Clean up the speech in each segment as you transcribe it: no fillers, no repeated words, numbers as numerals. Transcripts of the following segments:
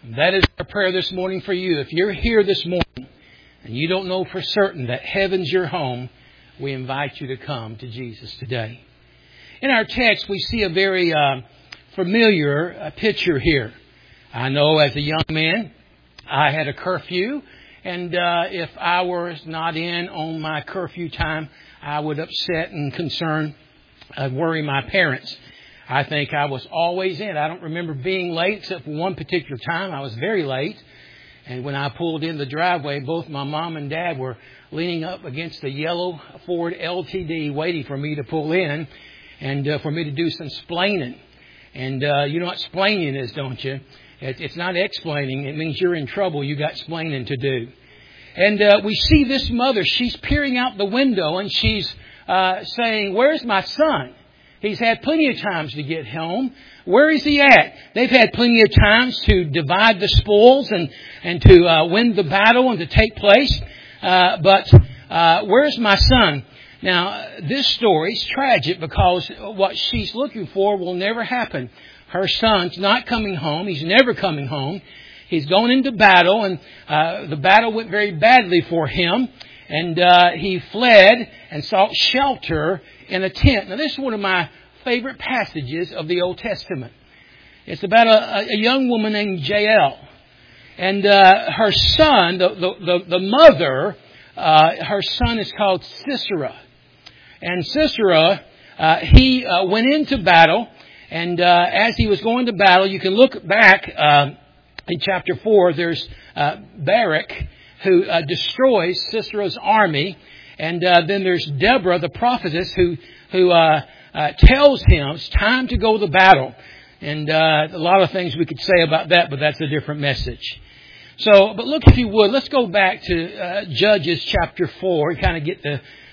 That is our prayer this morning for you. If you're here this morning and you don't know for certain that heaven's your home, we invite you to come to Jesus today. In our text, we see a very familiar picture here. I know as a young man, I had a curfew, and if I was not in on my curfew time, I would upset and concern, worry my parents. I think I was always in. I don't remember being late except for one particular time. I was very late. And when I pulled in the driveway, both my mom and dad were leaning up against the yellow Ford LTD waiting for me to pull in and for me to do some splaining. And you know what splaining is, don't you? It's not explaining. It means you're in trouble. You got splaining to do. And we see this mother. She's peering out the window and she's saying, "Where's my son? He's had plenty of times to get home. Where is he at?" They've had plenty of times to divide the spoils and to win the battle and to take place. But where's my son? Now, this story is tragic because what she's looking for will never happen. Her son's not coming home. He's never coming home. He's going into battle, and the battle went very badly for him. And he fled and sought shelter in a tent. Now, this is one of my favorite passages of the Old Testament. It's about a young woman named Jael. And her son, the mother, her son is called Sisera. And Sisera, he went into battle. And as he was going to battle, you can look back in chapter 4, there's Barak, who destroys Sisera's army. And then there's Deborah, the prophetess, who tells him it's time to go to battle. And a lot of things we could say about that, but that's a different message. So, but look, if you would, let's go back to Judges chapter 4 and kind of get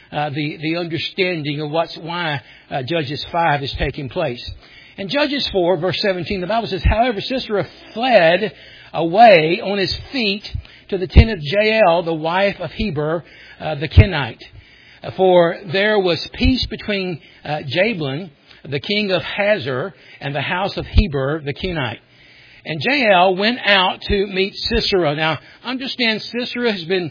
the understanding of why Judges 5 is taking place. In Judges 4, verse 17, the Bible says, "However, Sisera fled away on his feet to the tent of Jael, the wife of Heber, the Kenite. For there was peace between Jabin, the king of Hazor, and the house of Heber, the Kenite. And Jael went out to meet Sisera." Now, understand Sisera has been,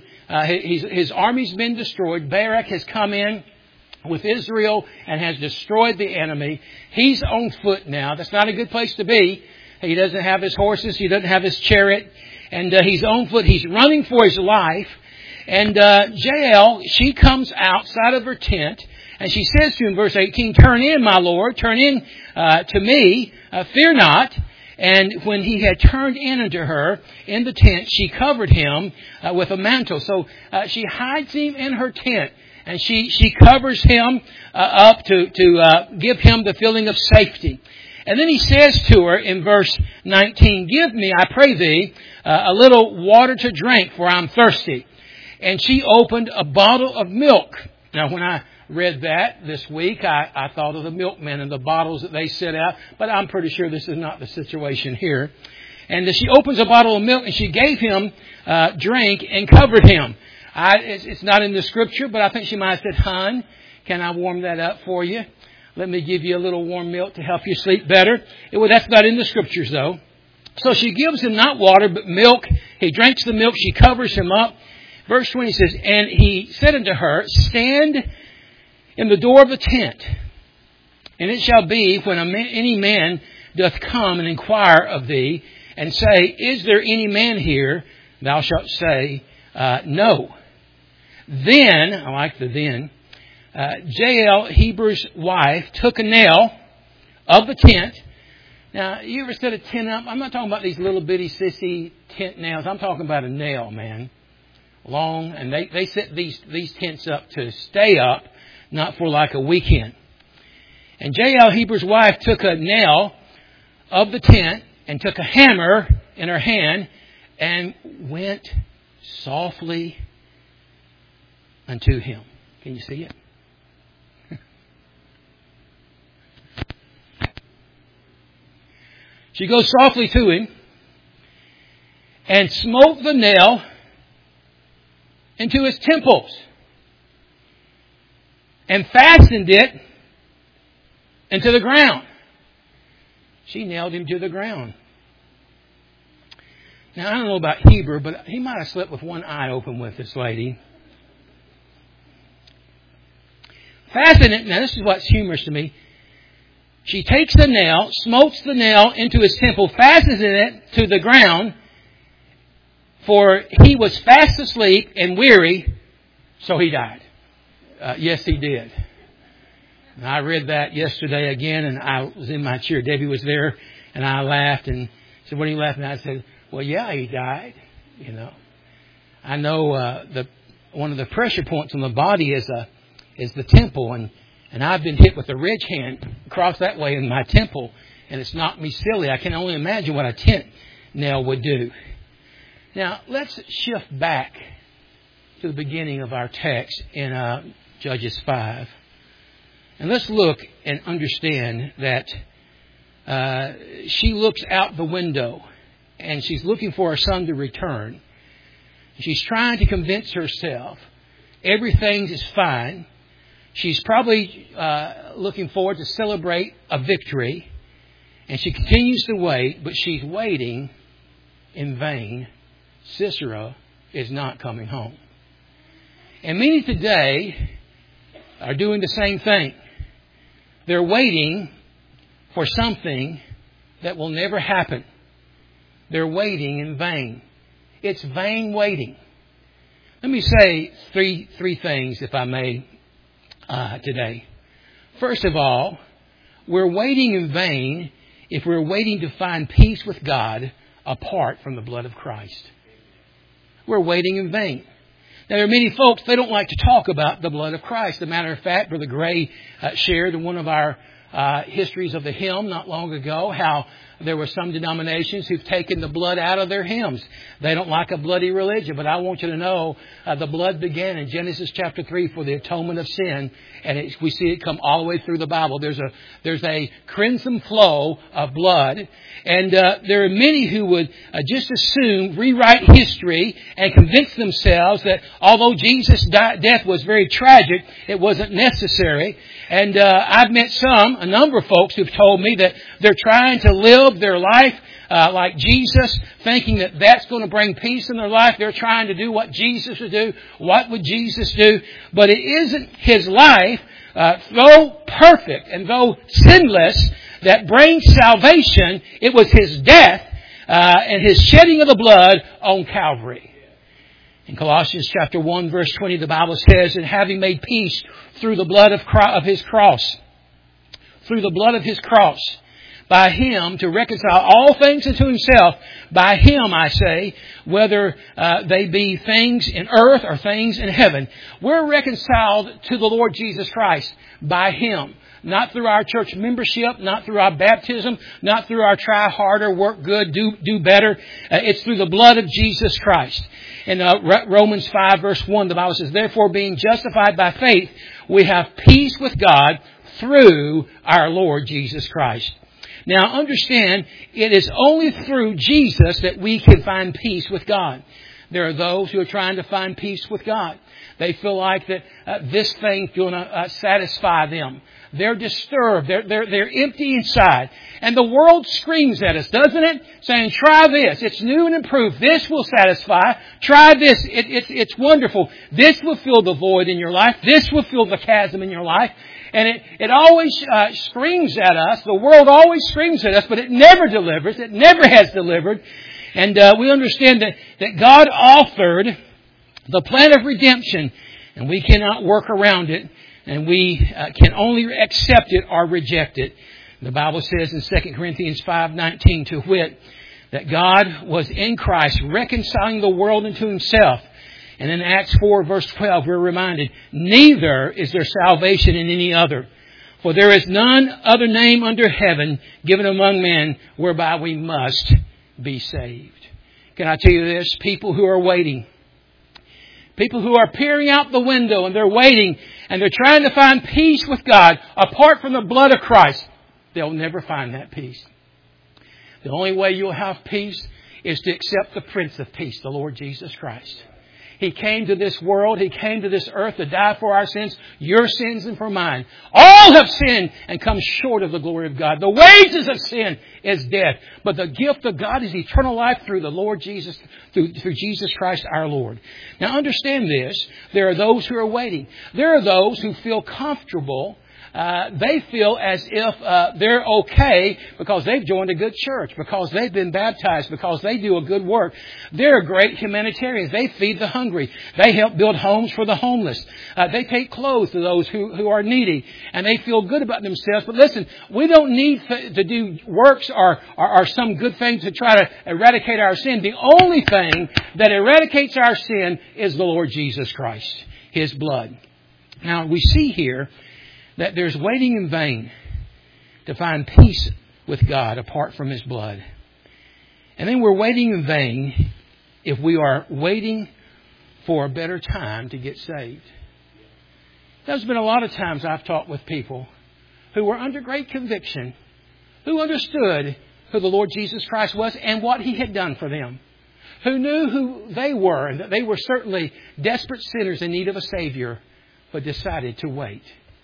his army's been destroyed. Barak has come in with Israel and has destroyed the enemy. He's on foot now. That's not a good place to be. He doesn't have his horses. He doesn't have his chariot. And he's on foot. He's running for his life. And Jael, she comes outside of her tent. And she says to him, verse 18, "Turn in, my Lord. Turn in to me. Fear not." And when he had turned in unto her in the tent, she covered him with a mantle. So she hides him in her tent. And she covers him up to give him the feeling of safety. And then he says to her in verse 19, "Give me, I pray thee, a little water to drink, for I'm thirsty." And she opened a bottle of milk. Now, when I read that this week, I thought of the milkmen and the bottles that they set out. But I'm pretty sure this is not the situation here. And she opens a bottle of milk and she gave him drink and covered him. It's not in the scripture, but I think she might have said, "Hon, can I warm that up for you? Let me give you a little warm milk to help you sleep better." Well, that's not in the scriptures, though. So she gives him not water, but milk. He drinks the milk. She covers him up. Verse 20 says, "And he said unto her, Stand in the door of the tent. And it shall be, when any man doth come and inquire of thee, and say, Is there any man here? Thou shalt say, No. Then," I like the then, "Jael, Heber's wife, took a nail of the tent." Now, you ever set a tent up? I'm not talking about these little bitty sissy tent nails. I'm talking about a nail, man. Long, and they set these tents up to stay up, not for like a weekend. "And Jael, Heber's wife, took a nail of the tent and took a hammer in her hand and went softly unto him." Can you see it? She goes softly to him and smote the nail into his temples and fastened it into the ground. She nailed him to the ground. Now, I don't know about Heber, but he might have slept with one eye open with this lady. Fascinating. Now, this is what's humorous to me. She takes the nail, smokes the nail into his temple, fastens it to the ground, for he was fast asleep and weary, so he died. Yes, he did. And I read that yesterday again, and I was in my chair. Debbie was there, and I laughed and said, "What are you laughing at?" I said, "Well, yeah, he died. You know, I know one of the pressure points on the body is the temple, and I've been hit with a ridge hand across that way in my temple, and it's knocked me silly. I can only imagine what a tent nail would do." Now, let's shift back to the beginning of our text in Judges 5. And let's look and understand that she looks out the window and she's looking for her son to return. She's trying to convince herself everything is fine. She's probably looking forward to celebrate a victory. And she continues to wait, but she's waiting in vain. Sisera is not coming home. And many today are doing the same thing. They're waiting for something that will never happen. They're waiting in vain. It's vain waiting. Let me say three things, if I may, today. First of all, we're waiting in vain if we're waiting to find peace with God apart from the blood of Christ. We're waiting in vain. Now, there are many folks, they don't like to talk about the blood of Christ. As a matter of fact, Brother Gray shared in one of our histories of the hymn not long ago how there were some denominations who've taken the blood out of their hymns. They don't like a bloody religion, but I want you to know the blood began in Genesis chapter 3 for the atonement of sin, and we see it come all the way through the Bible. There's a crimson flow of blood, and there are many who would just as soon rewrite history and convince themselves that although Jesus' death was very tragic, it wasn't necessary. And I've met a number of folks who've told me that they're trying to live their life like Jesus, thinking that that's going to bring peace in their life. They're trying to do what Jesus would do. What would Jesus do? But it isn't His life, though perfect and though sinless, that brings salvation. It was His death and His shedding of the blood on Calvary. In Colossians chapter 1, verse 20, the Bible says, "And having made peace through the blood of His cross," through the blood of His cross, by Him to reconcile all things unto Himself. By Him, I say, whether they be things in earth or things in heaven. We're reconciled to the Lord Jesus Christ by Him. Not through our church membership, not through our baptism, not through our try harder, work good, do better. It's through the blood of Jesus Christ. In Romans 5 verse 1, the Bible says, "Therefore being justified by faith, we have peace with God through our Lord Jesus Christ." Now understand, it is only through Jesus that we can find peace with God. There are those who are trying to find peace with God. They feel like that this thing's going to satisfy them. They're disturbed. They're empty inside. And the world screams at us, doesn't it? Saying, try this. It's new and improved. This will satisfy. Try this. It's wonderful. This will fill the void in your life. This will fill the chasm in your life. And it always screams at us. The world always screams at us, but it never delivers. It never has delivered. And we understand that God authored the plan of redemption, and we cannot work around it, and we can only accept it or reject it. The Bible says in 2 Corinthians 5:19, to wit, that God was in Christ reconciling the world unto Himself. And in Acts 4 verse 12, we're reminded, neither is there salvation in any other. For there is none other name under heaven given among men whereby we must be saved. Can I tell you this? People who are waiting, people who are peering out the window and they're waiting and they're trying to find peace with God apart from the blood of Christ, they'll never find that peace. The only way you'll have peace is to accept the Prince of Peace, the Lord Jesus Christ. He came to this world. He came to this earth to die for our sins, your sins and for mine. All have sinned and come short of the glory of God. The wages of sin is death. But the gift of God is eternal life through the Lord Jesus, through Jesus Christ our Lord. Now understand this. There are those who are waiting. There are those who feel comfortable. They feel as if they're okay because they've joined a good church, because they've been baptized, because they do a good work. They're great humanitarians. They feed the hungry. They help build homes for the homeless. They take clothes to those who are needy. And they feel good about themselves. But listen, we don't need to do works or some good thing to try to eradicate our sin. The only thing that eradicates our sin is the Lord Jesus Christ, His blood. Now, we see here that there's waiting in vain to find peace with God apart from His blood. And then we're waiting in vain if we are waiting for a better time to get saved. There's been a lot of times I've talked with people who were under great conviction, who understood who the Lord Jesus Christ was and what He had done for them, who knew who they were and that they were certainly desperate sinners in need of a Savior, but decided to wait.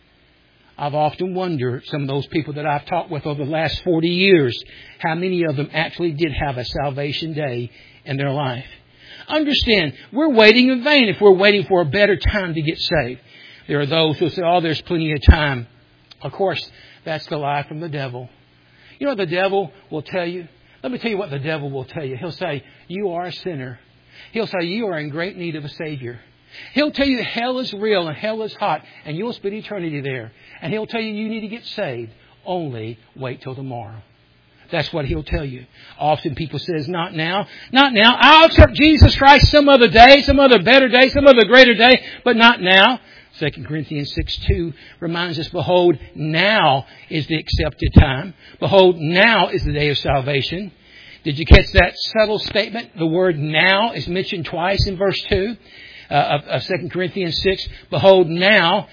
I've often wondered, some of those people that I've talked with over the last 40 years, how many of them actually did have a salvation day in their life. Understand, we're waiting in vain if we're waiting for a better time to get saved. There are those who say, oh, there's plenty of time. Of course, that's the lie from the devil. You know what the devil will tell you? Let me tell you what the devil will tell you. He'll say, you are a sinner. He'll say, you are in great need of a Savior. He'll tell you that hell is real and hell is hot and you'll spend eternity there. And he'll tell you you need to get saved. Only wait till tomorrow. That's what he'll tell you. Often people says, not now. Not now. I'll accept Jesus Christ some other day, some other better day, some other greater day, but not now. 2 Corinthians 6:2 reminds us, behold, now is the accepted time. Behold, now is the day of salvation. Did you catch that subtle statement? The word now is mentioned twice in verse 2. Of 2 Corinthians 6, behold now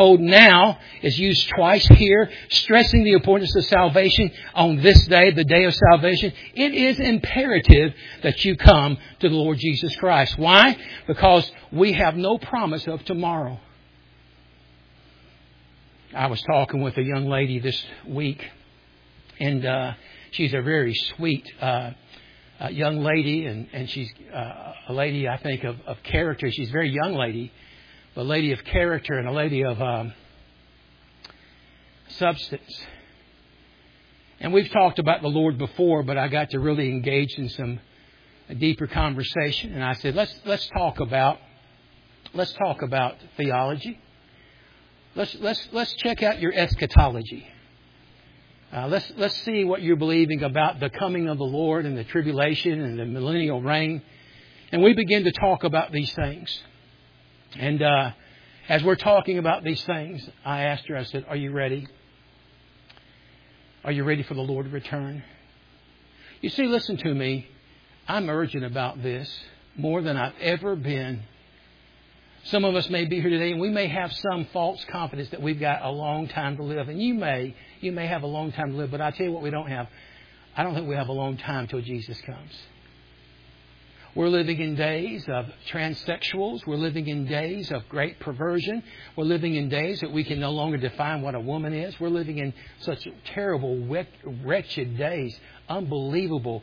is used twice here, stressing the importance of salvation on this day, the day of salvation. It is imperative that you come to the Lord Jesus Christ. Why? Because we have no promise of tomorrow. I was talking with a young lady this week, and she's a very sweet young lady, and she's a lady, I think, of character. She's a very young lady, but a lady of character and a lady of substance. And we've talked about the Lord before, but I got to really engage in some deeper conversation. And I said, let's talk about theology. Let's check out your eschatology. Let's see what you're believing about the coming of the Lord and the tribulation and the millennial reign. And we begin to talk about these things. And as we're talking about these things, I asked her, I said, are you ready? Are you ready for the Lord to return? You see, listen to me. I'm urgent about this more than I've ever been. Some of us may be here today and we may have some false confidence that we've got a long time to live. And you may have a long time to live, but I tell you what we don't have. I don't think we have a long time till Jesus comes. We're living in days of transsexuals. We're living in days of great perversion. We're living in days that we can no longer define what a woman is. We're living in such terrible, wretched days, unbelievable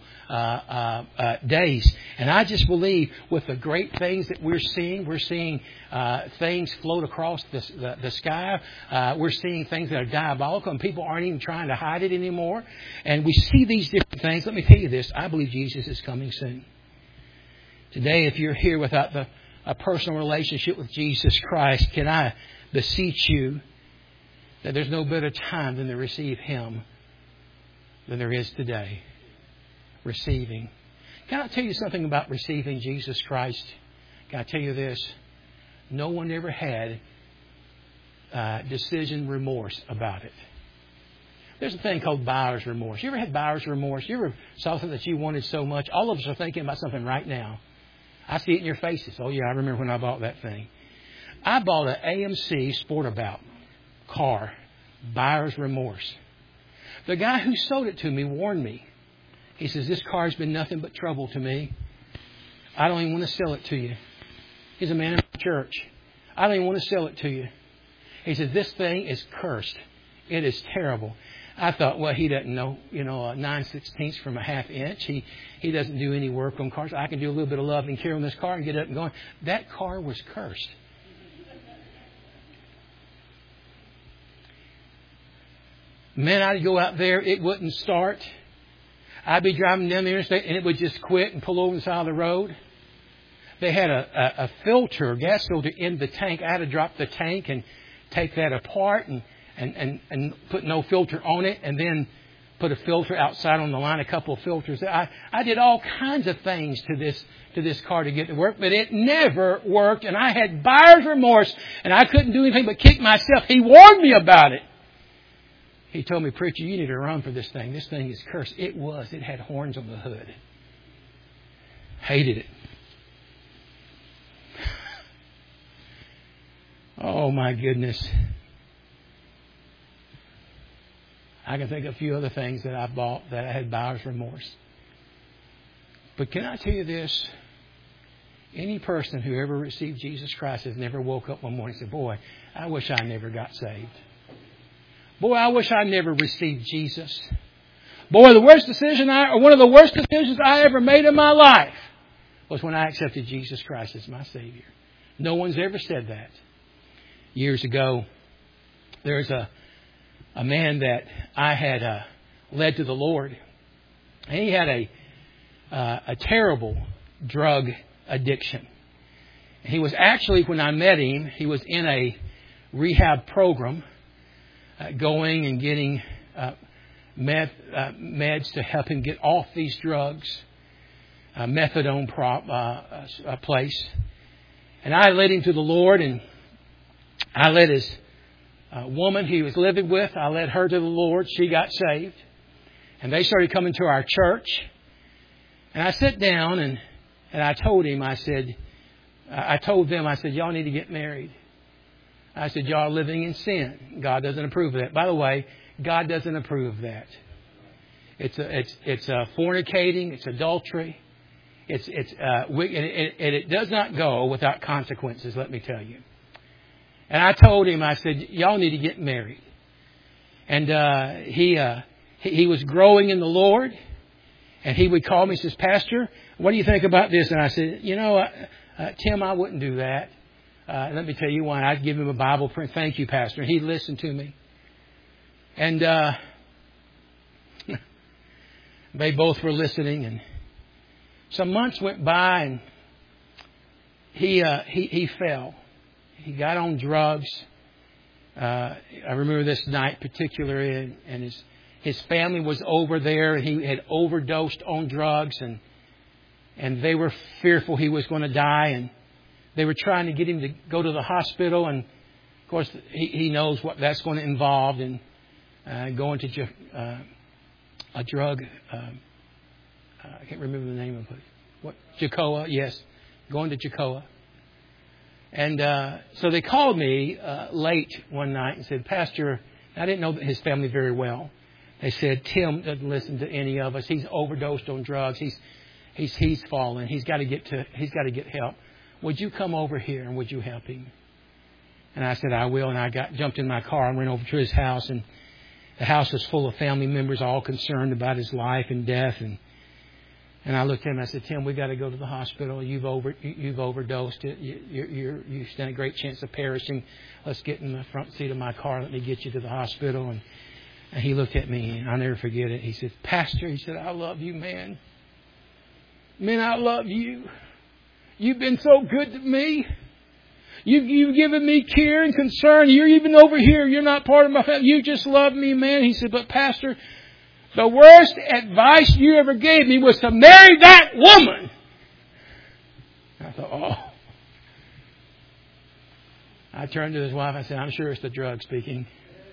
days. And I just believe with the great things that we're seeing things float across the sky. We're seeing things that are diabolical, and people aren't even trying to hide it anymore. And we see these different things. Let me tell you this. I believe Jesus is coming soon. Today, if you're here without a personal relationship with Jesus Christ, can I beseech you that there's no better time than to receive Him than there is today. Receiving. Can I tell you something about receiving Jesus Christ? Can I tell you this? No one ever had decision remorse about it. There's a thing called buyer's remorse. You ever had buyer's remorse? You ever saw something that you wanted so much? All of us are thinking about something right now. I see it in your faces. Oh, yeah, I remember when I bought that thing. I bought an AMC Sportabout car. Buyer's remorse. The guy who sold it to me warned me. He says, this car's been nothing but trouble to me. I don't even want to sell it to you. He's a man in my church. I don't even want to sell it to you. He says, this thing is cursed. It is terrible. I thought, well, he doesn't know, 9/16 from a ½ inch. He doesn't do any work on cars. I can do a little bit of love and care on this car and get it up and going. That car was cursed. Man, I'd go out there, it wouldn't start. I'd be driving down the interstate and it would just quit and pull over the side of the road. They had a filter, gas filter in the tank. I had to drop the tank and take that apart and put no filter on it, and then put a filter outside on the line, a couple of filters. I did all kinds of things to this car to get to work, but it never worked, and I had buyer's remorse, and I couldn't do anything but kick myself. He warned me about it. He told me, preacher, you need to run for this thing. This thing is cursed. It was. It had horns on the hood. Hated it. Oh, my goodness. I can think of a few other things that I bought that I had buyer's remorse. But can I tell you this? Any person who ever received Jesus Christ has never woke up one morning and said, boy, I wish I never got saved. Boy, I wish I never received Jesus. Boy, one of the worst decisions I ever made in my life was when I accepted Jesus Christ as my Savior. No one's ever said that. Years ago, there's a man that I had led to the Lord. And he had a terrible drug addiction. He was actually, when I met him, he was in a rehab program, going and getting meds to help him get off these drugs, methadone place. And I led him to the Lord, and I led his woman he was living with, I led her to the Lord. She got saved. And they started coming to our church. And I sat down and I told him, I told them, y'all need to get married. I said, y'all are living in sin. God doesn't approve of that. By the way, God doesn't approve of that. It's fornicating. It's adultery. It does not go without consequences, let me tell you. And I told him, I said, y'all need to get married. And he was growing in the Lord. And he would call me, he says, Pastor, what do you think about this? And I said, Tim, I wouldn't do that. Let me tell you why. I'd give him a Bible print. Thank you, Pastor. And he'd listen to me. And they both were listening. And some months went by, and he fell. He got on drugs. I remember this night particularly, and his family was over there, and he had overdosed on drugs, and they were fearful he was going to die, and they were trying to get him to go to the hospital, and of course he knows what that's going to involve, and going to a drug. I can't remember the name of it. What? Jacoa, yes, going to Jacoa. And so they called me late one night and said, Pastor, I didn't know his family very well. They said, Tim doesn't listen to any of us. He's overdosed on drugs. He's fallen. He's got to get help. Would you come over here and would you help him? And I said, I will. And I jumped in my car and went over to his house. And the house was full of family members, all concerned about his life and death. And I looked at him and I said, Tim, we got to go to the hospital. You've overdosed it. You stand a great chance of perishing. Let's get in the front seat of my car. Let me get you to the hospital. And he looked at me, and I'll never forget it. He said, Pastor, he said, I love you, man. Man, I love you. You've been so good to me. You've given me care and concern. You're even over here. You're not part of my family. You just love me, man. He said, but Pastor, the worst advice you ever gave me was to marry that woman. I thought, oh. I turned to his wife and I said, I'm sure it's the drug speaking.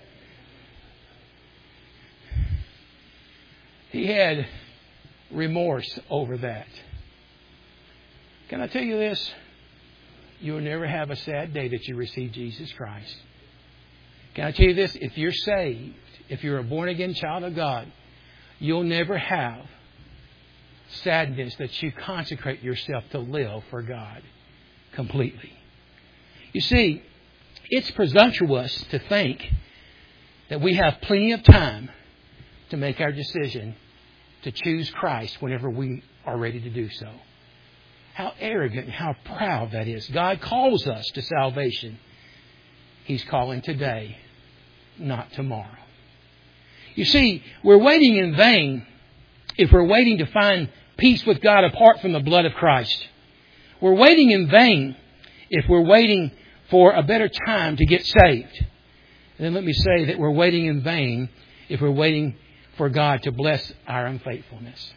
He had remorse over that. Can I tell you this? You'll never have a sad day that you receive Jesus Christ. Can I tell you this? If you're saved, if you're a born-again child of God, you'll never have sadness that you consecrate yourself to live for God. completely. You see, it's presumptuous to think that we have plenty of time to make our decision to choose Christ whenever we are ready to do so. How arrogant and how proud that is. God calls us to salvation. He's calling today, not tomorrow. You see, we're waiting in vain if we're waiting to find peace with God apart from the blood of Christ. We're waiting in vain if we're waiting for a better time to get saved. And then let me say that we're waiting in vain if we're waiting for God to bless our unfaithfulness.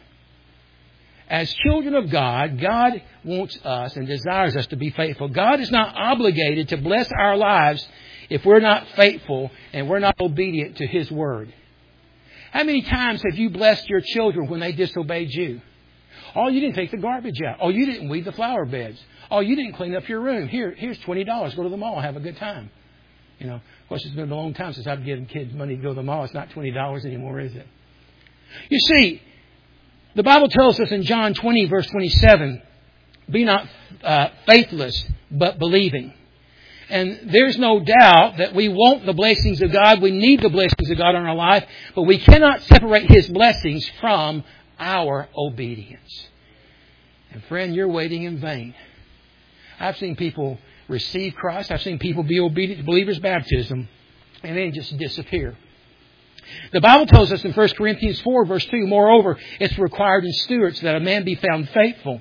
As children of God, God wants us and desires us to be faithful. God is not obligated to bless our lives if we're not faithful and we're not obedient to His Word. How many times have you blessed your children when they disobeyed you? Oh, you didn't take the garbage out. Oh, you didn't weed the flower beds. Oh, you didn't clean up your room. Here's $20. Go to the mall. Have a good time. You know, of course, it's been a long time since I've given kids money to go to the mall. It's not $20 anymore, is it? You see, the Bible tells us in John 20, verse 27, be not faithless, but believing. And there's no doubt that we want the blessings of God. We need the blessings of God in our life. But we cannot separate His blessings from our obedience. And friend, you're waiting in vain. I've seen people receive Christ. I've seen people be obedient to believers' baptism. And then just disappear. The Bible tells us in 1 Corinthians 4, verse 2, moreover, it's required in stewards that a man be found faithful.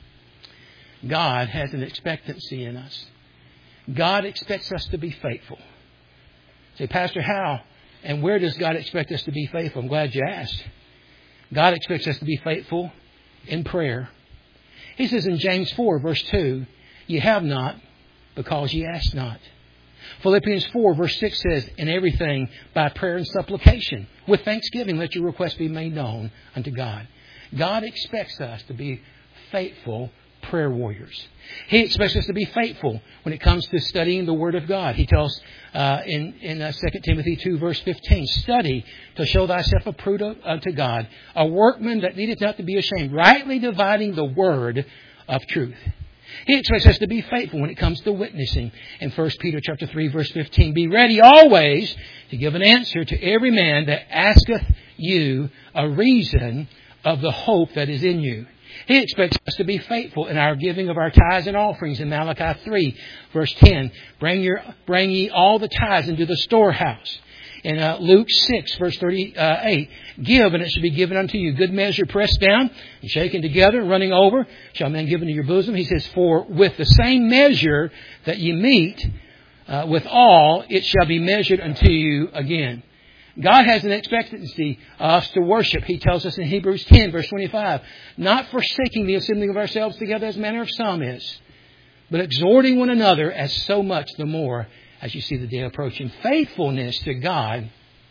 God has an expectancy in us. God expects us to be faithful. Say, Pastor, how and where does God expect us to be faithful? I'm glad you asked. God expects us to be faithful in prayer. He says in James 4, verse 2, you have not because ye ask not. Philippians 4, verse 6 says, in everything by prayer and supplication, with thanksgiving, let your requests be made known unto God. God expects us to be faithful prayer warriors. He expects us to be faithful when it comes to studying the Word of God. He tells in 2 Timothy 2, verse 15, study to show thyself approved unto God, a workman that needeth not to be ashamed, rightly dividing the word of truth. He expects us to be faithful when it comes to witnessing. In 1 Peter chapter 3, verse 15, be ready always to give an answer to every man that asketh you a reason of the hope that is in you. He expects us to be faithful in our giving of our tithes and offerings in Malachi 3, verse 10. Bring ye all the tithes into the storehouse. In Luke 6, verse 38, give, and it shall be given unto you. Good measure, pressed down and shaken together, running over, shall men give into your bosom. He says, for with the same measure that ye meet withal, it shall be measured unto you again. God has an expectancy of us to worship. He tells us in Hebrews 10, verse 25, not forsaking the assembling of ourselves together as manner of some is, but exhorting one another as so much the more as you see the day approaching. Faithfulness to God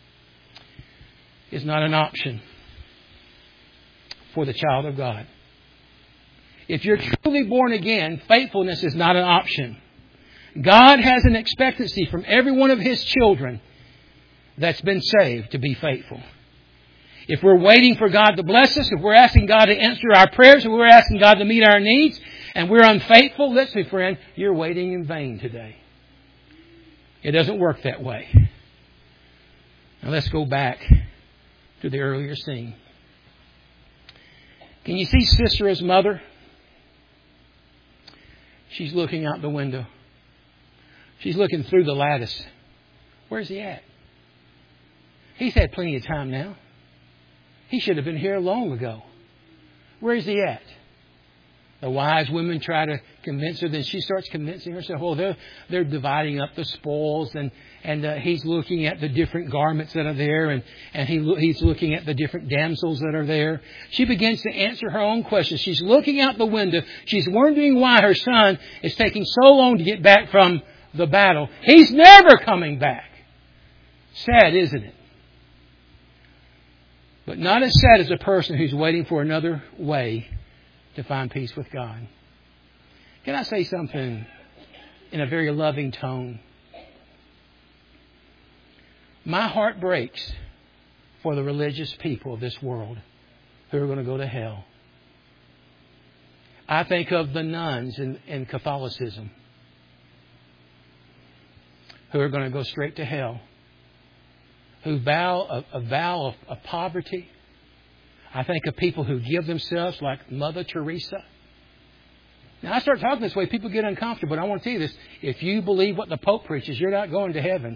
is not an option for the child of God. If you're truly born again, faithfulness is not an option. God has an expectancy from every one of His children that's been saved to be faithful. If we're waiting for God to bless us, if we're asking God to answer our prayers, if we're asking God to meet our needs, and we're unfaithful, listen, friend, you're waiting in vain today. It doesn't work that way. Now let's go back to the earlier scene. Can you see Sisera's mother? She's looking out the window. She's looking through the lattice. Where's he at? He's had plenty of time now. He should have been here long ago. Where is he at? The wise women try to convince her. Then she starts convincing herself. Well, they're dividing up the spoils, and he's looking at the different garments that are there, and he's looking at the different damsels that are there. She begins to answer her own questions. She's looking out the window. She's wondering why her son is taking so long to get back from the battle. He's never coming back. Sad, isn't it? But not as sad as a person who's waiting for another way to find peace with God. Can I say something in a very loving tone? My heart breaks for the religious people of this world who are going to go to hell. I think of the nuns in Catholicism who are going to go straight to hell, who vow a vow of poverty. I think of people who give themselves like Mother Teresa. Now, I start talking this way, people get uncomfortable, but I want to tell you this. If you believe what the Pope preaches, you're not going to heaven.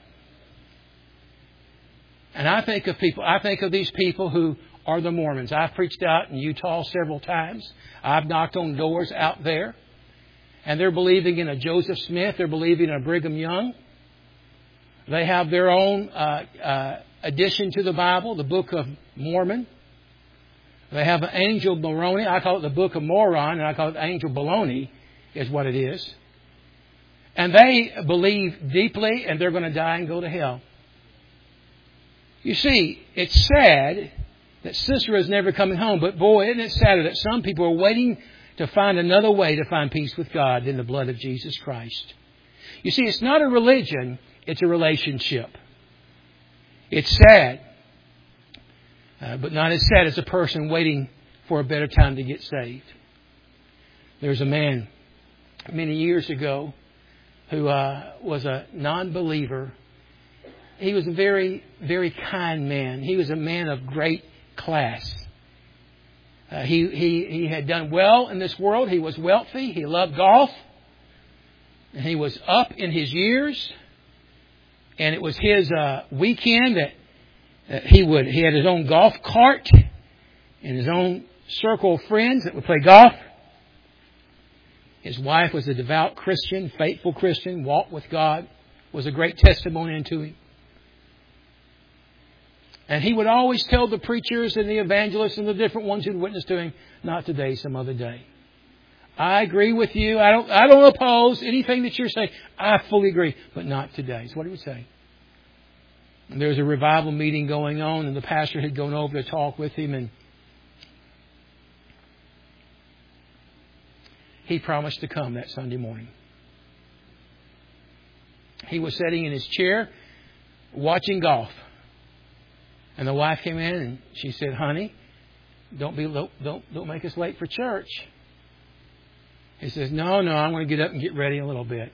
And I think of these people who are the Mormons. I've preached out in Utah several times. I've knocked on doors out there. And they're believing in a Joseph Smith. They're believing in a Brigham Young. They have their own addition to the Bible, the Book of Mormon. They have an Angel Moroni. I call it the Book of Moron, and I call it Angel Baloney, is what it is. And they believe deeply, and they're going to die and go to hell. You see, it's sad that Sister is never coming home, but boy, isn't it sad that some people are waiting to find another way to find peace with God than the blood of Jesus Christ. You see, it's not a religion, it's a relationship. It's sad. But not as sad as a person waiting for a better time to get saved. There's a man many years ago who was a non-believer. He was a very, very kind man. He was a man of great class. He had done well in this world. He was wealthy. He loved golf. And he was up in his years. And it was his weekend that he had his own golf cart and his own circle of friends that would play golf. His wife was a devout Christian, faithful Christian, walked with God, was a great testimony unto him. And he would always tell the preachers and the evangelists and the different ones who'd witnessed to him, not today, some other day. I agree with you. I don't oppose anything that you're saying. I fully agree, but not today. That's what he would say. And there was a revival meeting going on, and the pastor had gone over to talk with him, and he promised to come that Sunday morning. He was sitting in his chair watching golf. And the wife came in and she said, "Honey, don't make us late for church." He says, No, I'm going to get up and get ready a little bit.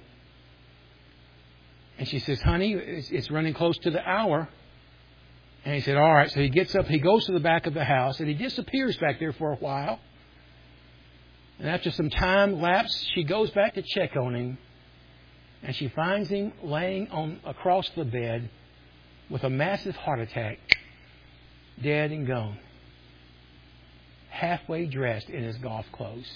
And she says, "Honey, it's running close to the hour." And he said, "All right." So he gets up, he goes to the back of the house, and he disappears back there for a while. And after some time lapse, she goes back to check on him. And she finds him laying across the bed with a massive heart attack, dead and gone, halfway dressed in his golf clothes.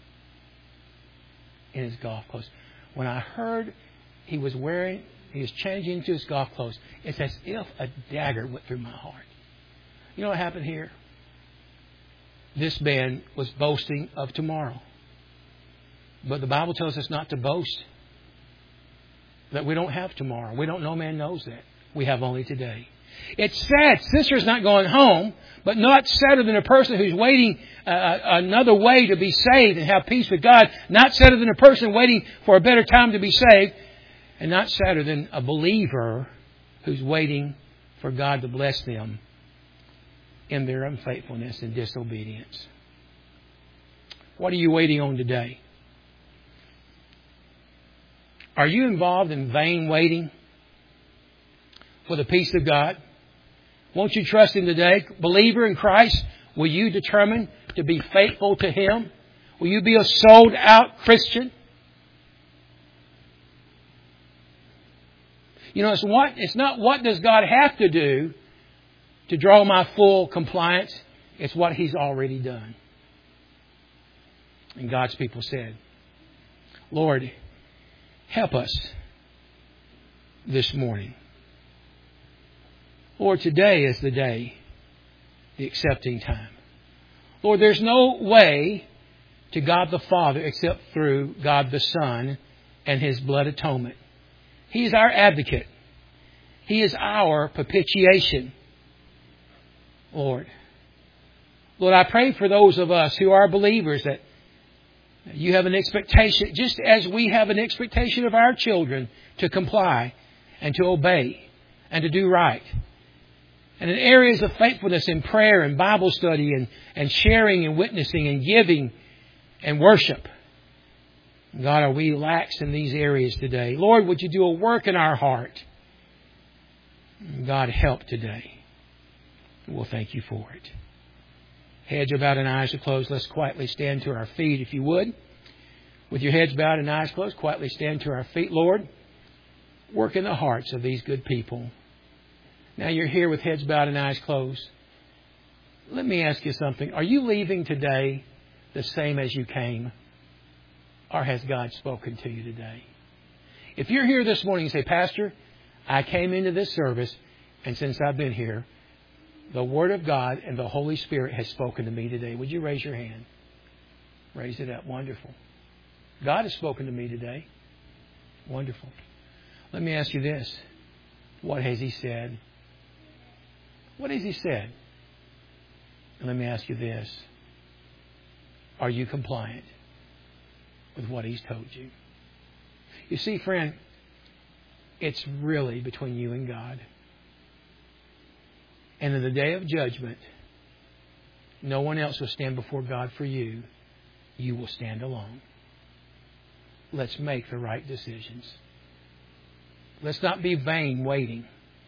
In his golf clothes. When I heard he was changing into his golf clothes, it's as if a dagger went through my heart. You know what happened here? This man was boasting of tomorrow. But the Bible tells us not to boast. That we don't have tomorrow. We don't know, man knows that. We have only today. It's sad. Sister's not going home, but not sadder than a person who's waiting another way to be saved and have peace with God. Not sadder than a person waiting for a better time to be saved. And not sadder than a believer who's waiting for God to bless them in their unfaithfulness and disobedience. What are you waiting on today? Are you involved in vain waiting for the peace of God? Won't you trust Him today? Believer in Christ, will you determine to be faithful to Him? Will you be a sold out Christian? You know, it's not what does God have to do to draw my full compliance. It's what He's already done. And God's people said, Lord, help us this morning. Lord, today is the day, the accepting time. Lord, there's no way to God the Father except through God the Son and His blood atonement. He is our advocate. He is our propitiation. Lord, I pray for those of us who are believers that you have an expectation, just as we have an expectation of our children to comply and to obey and to do right. And in areas of faithfulness in prayer and Bible study and sharing and witnessing and giving and worship. God, are we lax in these areas today? Lord, would you do a work in our heart? God, help today. We'll thank you for it. Heads are bowed and eyes are closed. Let's quietly stand to our feet, if you would. With your heads bowed and eyes closed, quietly stand to our feet. Lord, work in the hearts of these good people. Now you're here with heads bowed and eyes closed. Let me ask you something. Are you leaving today the same as you came? Or has God spoken to you today? If you're here this morning and say, Pastor, I came into this service, and since I've been here, the Word of God and the Holy Spirit has spoken to me today. Would you raise your hand? Raise it up. Wonderful. God has spoken to me today. Wonderful. Let me ask you this. What has He said? What has He said? And let me ask you this. Are you compliant with what He's told you? You see, friend, it's really between you and God. And in the day of judgment, no one else will stand before God for you. You will stand alone. Let's make the right decisions. Let's not be vain waiting.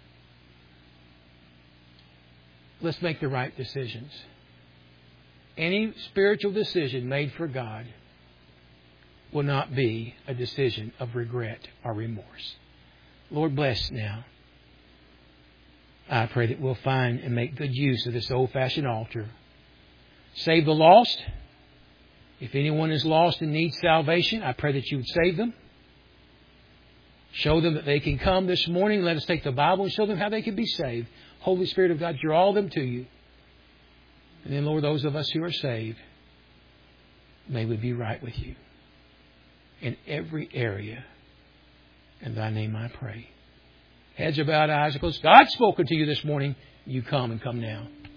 Let's make the right decisions. Any spiritual decision made for God will not be a decision of regret or remorse. Lord, bless now. I pray that we'll find and make good use of this old-fashioned altar. Save the lost. If anyone is lost and needs salvation, I pray that you would save them. Show them that they can come this morning. Let us take the Bible and show them how they can be saved. Holy Spirit of God, draw them to you. And then, Lord, those of us who are saved, may we be right with you in every area. In thy name I pray. Heads are bowed, eyes are closed. God's spoken to you this morning. You come and come now.